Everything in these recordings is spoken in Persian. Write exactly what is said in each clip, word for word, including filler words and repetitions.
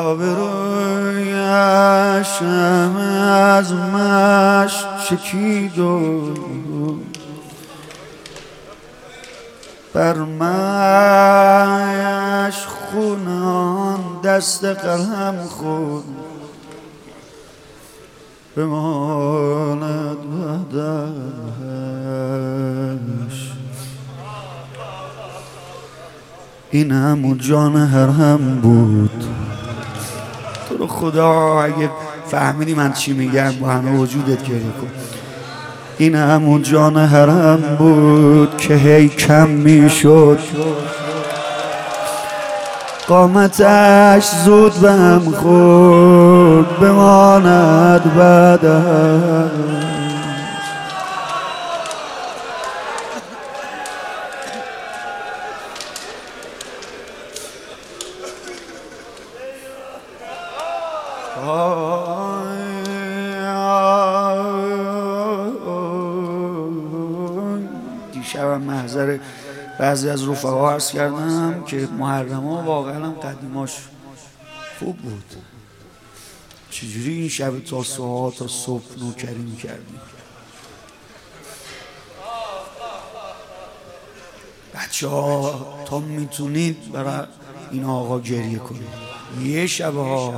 آبرویش از مشت چکید و بر مایش خونان دست قلم خود بماند بعدش. این همون جان هرهم بود. تو رو خدا اگه فهمیدی من چی میگم با همه وجودت گریه کن. این همون جان هرم بود که هی کم میشد، قامتش زود بهم خورد بماند بعدش. دیشبم محضر بعضی از رفقا عرض کردم که محرم ها واقعا هم قدیماش خوب بود. چجوری این شب تا ساعت تا صبح نوکری میکردیم. بچه ها تا میتونید برای این آقا گریه کنید. یه شب ها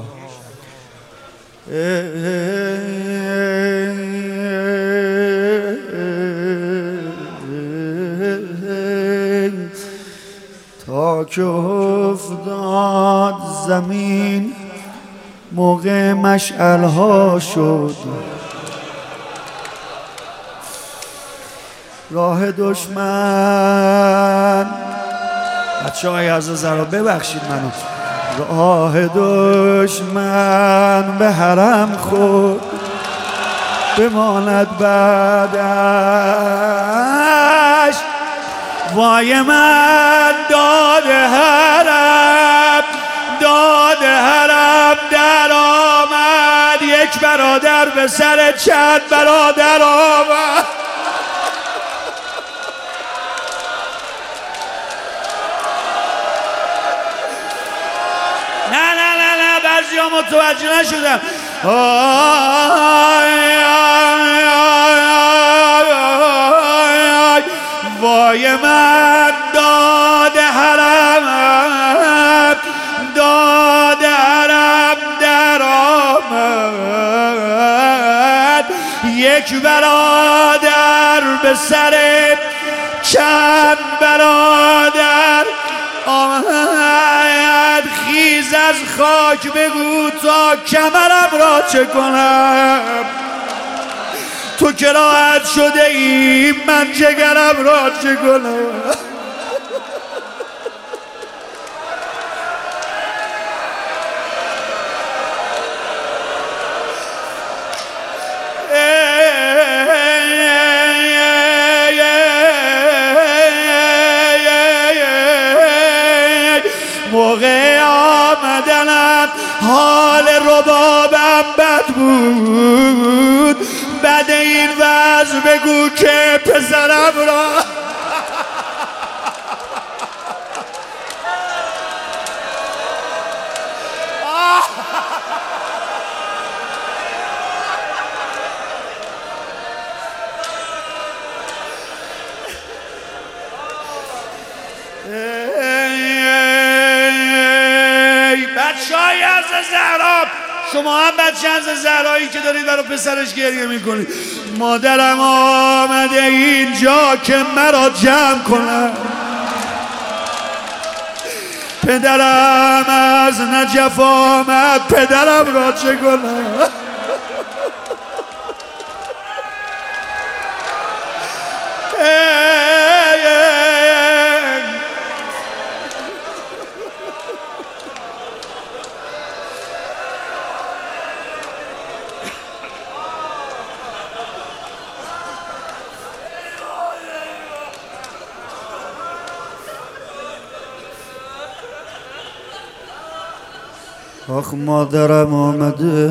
تا که افتاد زمین موقع مشعلها شد، راه دشمن بچه های از زرا ببخشید منو، راه دشمن به حرم خود بماند بعدش. وای من داد حرم داد حرم در آمد، یک برادر به سر چند برادر آمد. نه نه نه نه بعضی ها متوجه نشدم. وای من داد حرم داد حرم در آمد، یک برادر به سر چند برادر آمد. خیز از خاک بگو تا کمرم را چه کنم، تو که راحت شده ای من جگرم را چه کنم. موقع آمدنم حال ربابم بد بود، بعد این وضع بگو که پسرم را بچه های از زهرا، شما هم بچه از زهرایی که دارید برای پسرش گریه میکنید. مادرم آمده اینجا که مرا جمع کنم، پدرم از نجف آمد پدرم را چه کنم. آخ مادرم آمده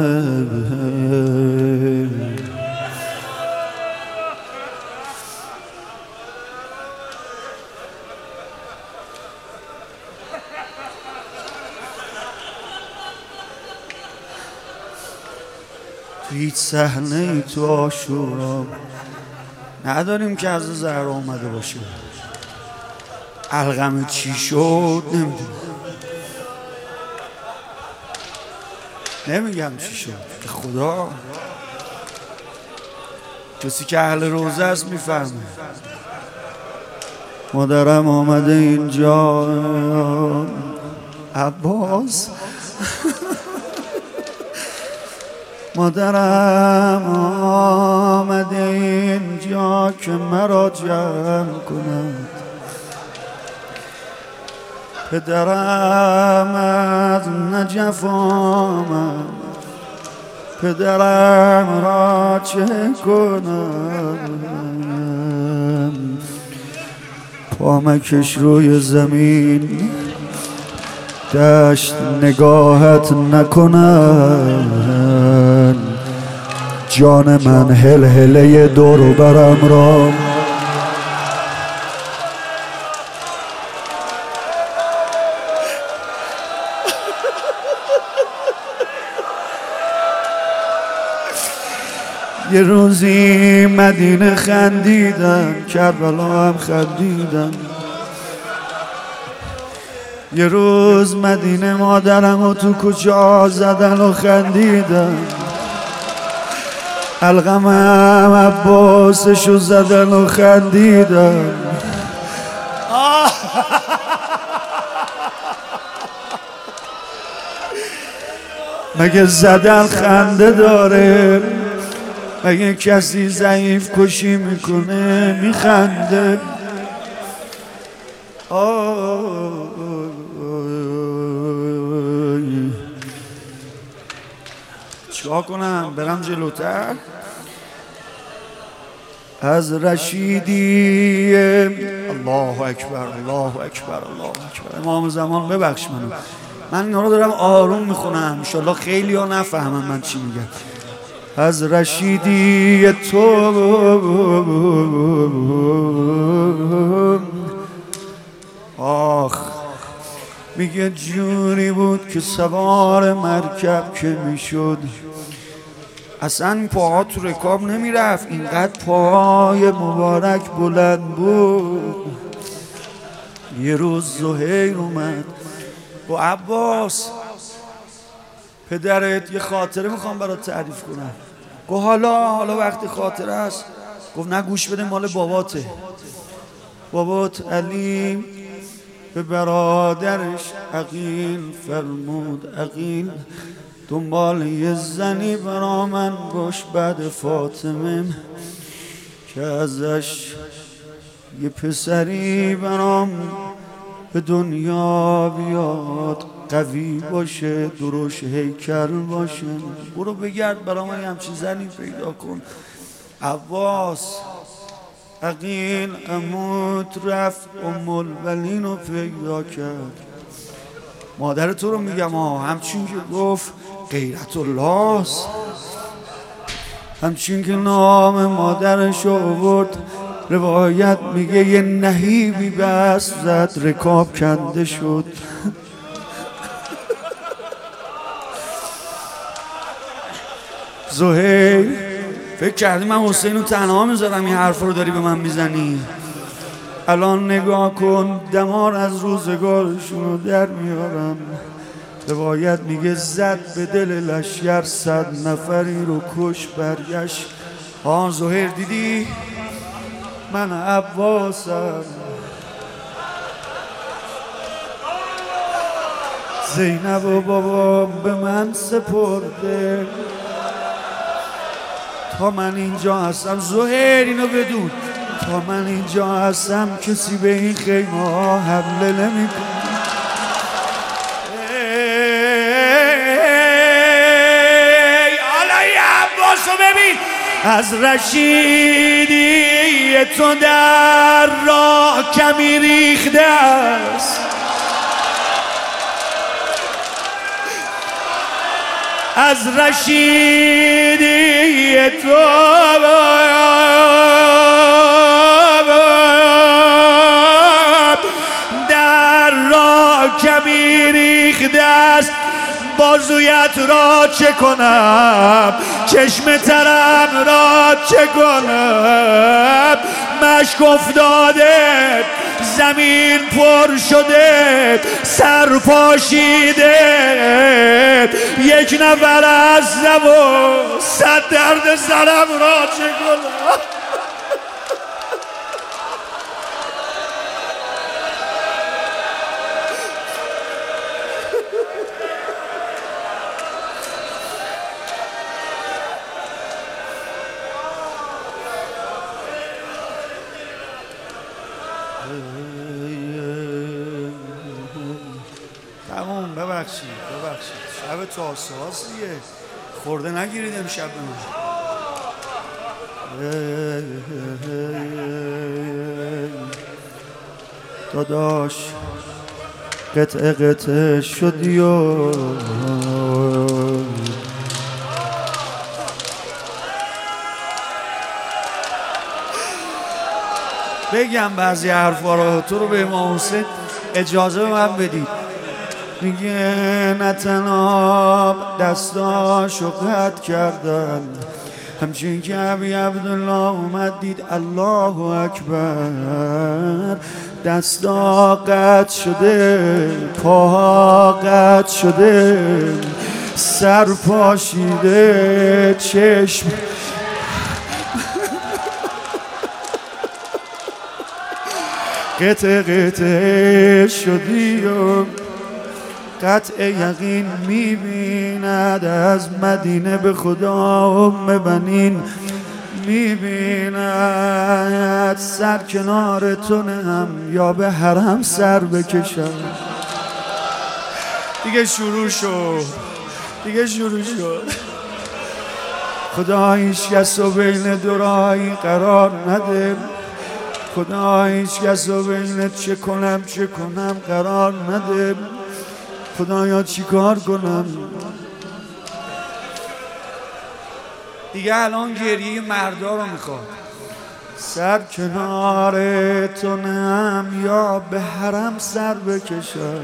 هیچ صحنه ای تو عاشورا نداریم که از زهرا اومده باشه. القمه چی شد نمیدونم، نمیگم چی شد که خدا، کسی که اهل روزه است میفهمه. مادرم آمده اینجا عباس مادرم آمده اینجا که مرا جمع کند. پدرم از نجف آمد، پدرم را چه کنم. پامکش روی زمین دشت نگاهت نکنن. جان من هل هله دور و برم را یه روزی مدینه خندیدن، کربلا هم خندیدن. یه روز مدینه مادرم و تو کوچه زدن و خندیدن. القمم عباسشو زدن و خندیدن. مگه زدن خنده داره؟ مگه کسی ضعیف کشی میکنه میخنده؟ چیکار کنم؟ برم جلوتر؟ از رشیدی الله اکبر الله اکبر الله اکبر. امام زمان ببخش منو، من اینا رو دارم آروم میخونم، انشالله خیلی ها نفهمم من چی میگم. از رشیدی تو آخ میگه جوری بود که سوار مرکب که میشد اصلا پاها تو رکاب نمیرفت، اینقدر پاهای مبارک بلند بود. یه روز زهیر اومد با عباس پدرت یه خاطره میخوام برات تعریف کنم. گفت حالا حالا وقتی خاطره است. گفت نه گوش بده، مال باباته. بابات علی به برادرش عقیل فرمود عقیل دنبال یه زنی برا من باش بعد فاطمه که ازش یه پسری برام به دنیا بیاد، قوی باشه، دروش هیکل باشه. برو بگرد برا من همچین زنی پیدا کن. عباس عقیل عمود رفت ام البنین رو پیدا کرد. مادر تو رو میگم ها، همچین که گفت غیرت الله است، همچین که نام مادرش رو آورد، روایت میگه یه نهیبی بس زد، رکاب کنده شد. زهیر فکر کردی من حسین رو تنها میذارم این حرف رو داری به من میزنی؟ الان نگاه کن، دمار از روزگارشون رو در میارم. روایت میگه زد به دل لشگر، صد نفری رو کش برگشت. آن زهیر دیدی؟ من عباسم، زینب و بابا به من سپرده، تا من اینجا هستم. زهیر اینو بدون، تا من اینجا هستم کسی به این خیمه ها حمله نمی کنه. حالا یه عباسو ببین، از رشیدی تو در راه کمی ریخته است، از رشیدی تو در راه کمی ریخته است. بازویت را چه کنم چشم ترم را چه کنم مشک افتاده زمین پر شده سر پاشیده یک نفر هستم و صد درد سرم را چه کنم تمام ببخشید ببخشید شب تو آساسیه خورده نگیرید امشب به من داداش قطعه قطعه شدی و بگم بعضی حرفا رو تو رو به امام حسین اجازه به من بدید میگه نتناب دستاشو قطع کردن همچین که ابی عبدالله اومد دید الله اکبر دستا قطع شده پاها قطع شده سر پاشیده چشم قطع قطع شدی و قطع یقین میبیند از مدینه به خدا ام بنین میبیند سر کنار تو نهم یا به حرم سر بکشم دیگه شروع شد دیگه شروع شد خدا هیچ کس رو بین دو راهی قرار نده خدا هیچ کس رو بین چه کنم چه کنم قرار نده خدایا چی کار کنم دیگه الان گریه مردا رو میخواد سر کنار تو نم یا به حرم سر بکشم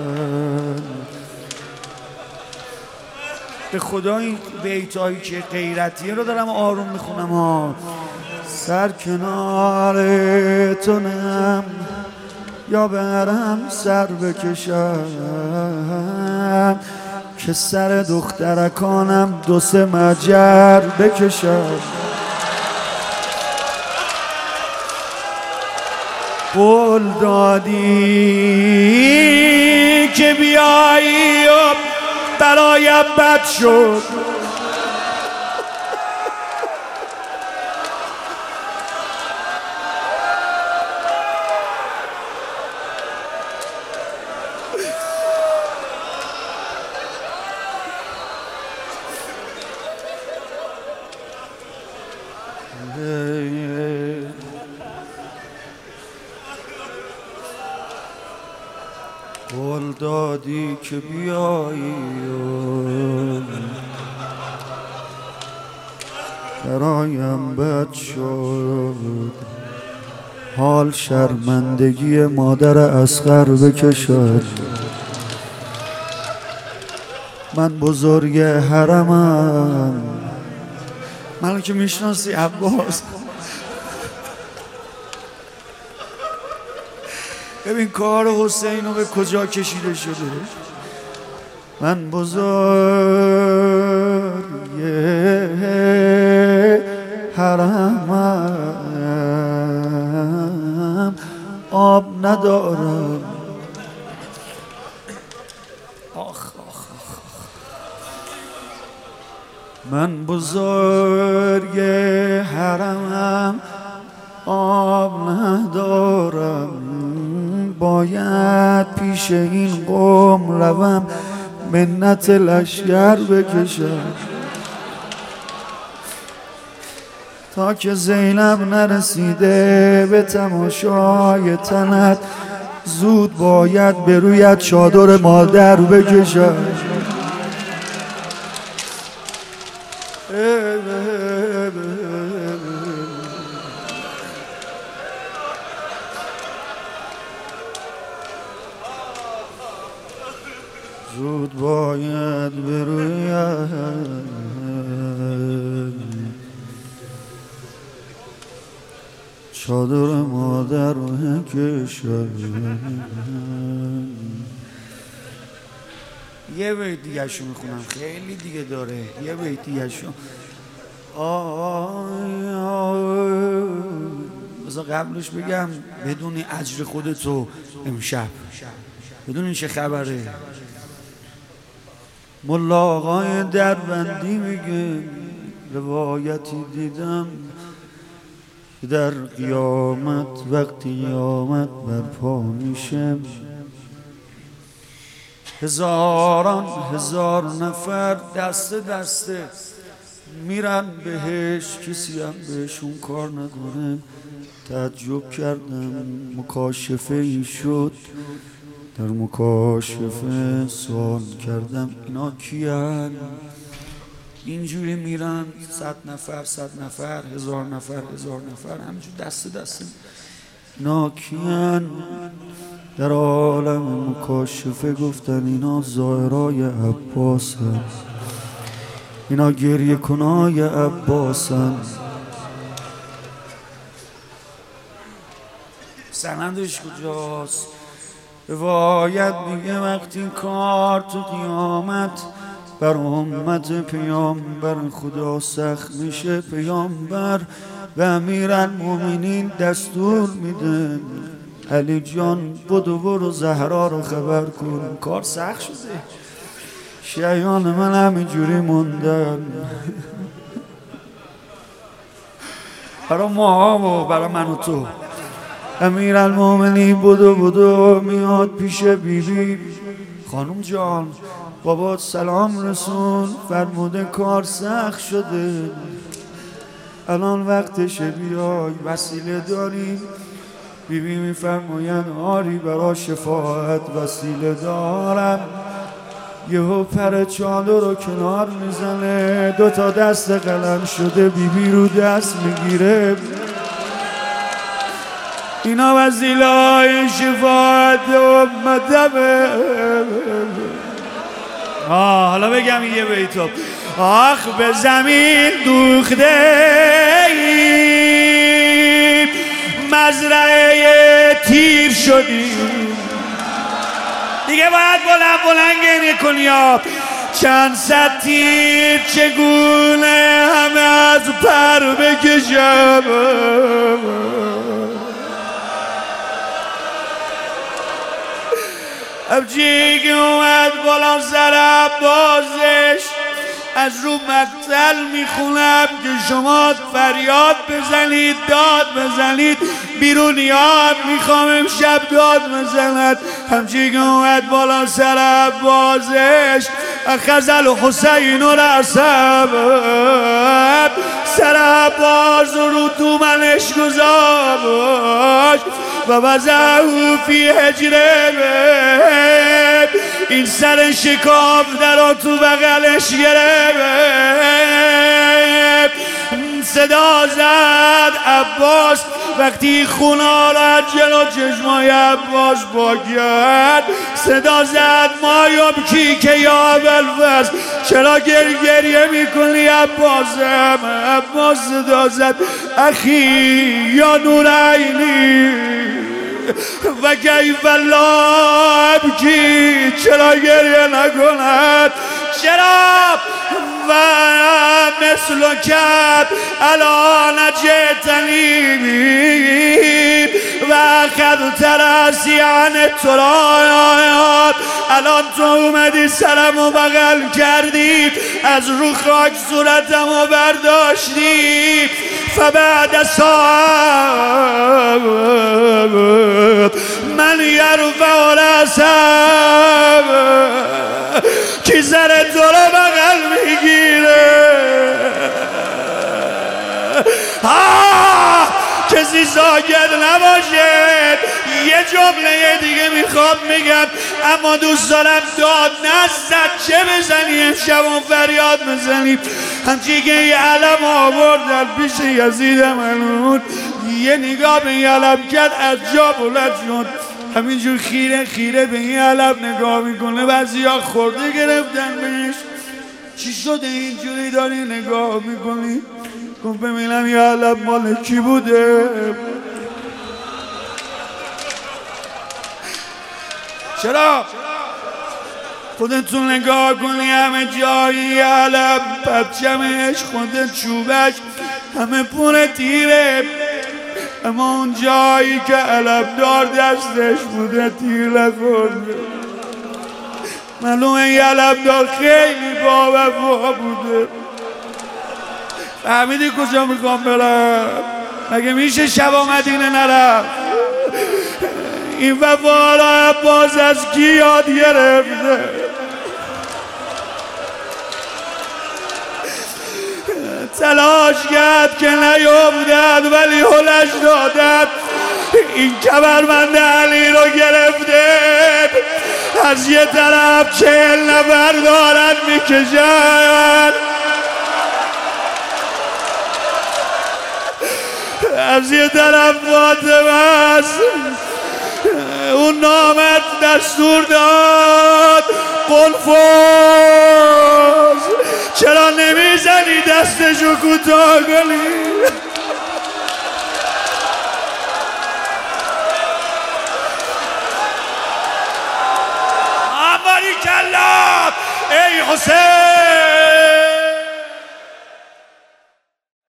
به خدا این بیتایی که غیرتیه رو دارم آروم میخونم ها سر کنار تو نم یا برم سر بکشم که سر دخترکانم دو سه مجر بکشم قول دادی که بیایی و برایم بد شد قول دادی که بیایی برایم بد شد حال شرمندگی مادر اصغر بکشد من بزرگ حرمم منو که میشناسی عباس ببین کار حسین رو به کجا کشیده شده من بزرگ حرمم آب ندارم آخ آخ من بزرگ حرمم آب ندارم باید پیش این قوم روم منت لشگر بکشم تا که زینب نرسیده به تماشای تنت زود باید به رویت چادر مادر بکشم زود باید برویم چادر مادر رو کشن. یه بیت دیگه شو میخونم، خیلی دیگه داره. یه بیت دیگه شو. آی آی بذار قبلش بگم بدونی اجر خودتو امشب بدونی چه خبره. ملا آقای دربندی میگه روایتی دیدم در قیامت وقتی قیامت برپا میشه هزاران هزار نفر دسته دسته میرن بهش، کسی هم بهشون کار نداره. تعجب کردم، مکاشفه ای شد. در مکاشفه سوال کردم اینا کیان؟ اینجوری میرن صد نفر صد نفر هزار نفر هزار نفر همینجور دسته دسته. اینا کیان؟ در عالم مکاشفه گفتن اینا زائرای عباس هست، اینا گریه کنای عباسن. سندش کجاست؟ روایت میگه وقتی کار تو قیامت بر امت پیامبر خدا سخت میشه، پیامبر و امیرالمومنین دستور میده علی جان بدو برو زهرا رو خبر کن. کار سخت شده، شیعان من همینجوری موندن. برای ما و برای من و تو. امیرالمومنین بدو بدو میاد پیش بیبی. خانم جان بابات سلام رسون، فرموده کار سخت شده، الان وقتشه بیای، وسیله داریم؟ بیبی میفرماید آری برای شفاعت وسیله دارم. یهو پر چادر رو کنار میزنه، دو تا دست قلم شده بیبی رو دست میگیره. اینا وسیله های شفاعت امتمه. آه حالا بگم یه بیتو. آخ به زمین دوخته ایم، مزرعه تیر شدیم، دیگه باید بلند بلند گریه کنی یا چند صد تیر چگونه همه از پر بکشم. ابجی که اومد بالا سر بازش از رو مقتل میخونم که شما فریاد بزنید داد بزنید، بیرونیان میخوام امشب داد بزند. همچی که اومد بالا سر بازش خزل و حسین و رسم سر باز رو تو منش گذاشت و وضعه فی حجره، این سر شکاف در تو بغلش گرفت. صدا زد عباس وقتی خونا را جلو چشمای عباس با کرد، صدا زد ما یبکی که یا بلفز، چرا گر گریه میکنی عباسم؟ عباس صدا زد اخی یا نور عینی و کیف لا ابکی، چرا گریه نکند؟ چرا و مثل کرد الان جتنی و خد ترسی عن ترایات، الان تو اومدی سرمو بغل کردی، از رو خاک صورتمو برداشتی. فبعد ساعت من یرفع رأسه، کی سر تو رو بغل میگیره؟ کسی ساکت نباشه. یه جمله دیگه میخوام میگم اما دوست دارم داد نزد چه بزنی امشب و فریاد بزنی. همچی که یه علم آوردن پیش یزید ملعون، یه نگاه به این علم کرد از جا بلند شد، همینجور خیره خیره به این علم نگاه میکنه. بعضی ها خورده گرفتن بهش، چی شده اینجوری داری نگاه میکنی؟ گفت ببینم یه علم مال کی بوده؟ چرا؟ خودتون نگاه کنی همه جایی علم پرچمش خود چوبش همه پر تیره، اما اون جایی که علمدار دستش بوده تیر نخورده. معلومه یه علمدار خیلی با وفا بوده. فهمیدی کجا میخوام برم؟ مگه میشه شبا مدینه نرم؟ این وفا را باز از کی یاد گرفته؟ تلاش کرد که نیفتد ولی هلش دادد. این کمربند علی رو گرفته، از یه طرف چهل نفر دارن میکشن، از یه طرف فاطمه است. اون نامت دستور داد قلفوز چرا نمیزنی دستشو کوتاه کنی؟ آماری کلا ای حسین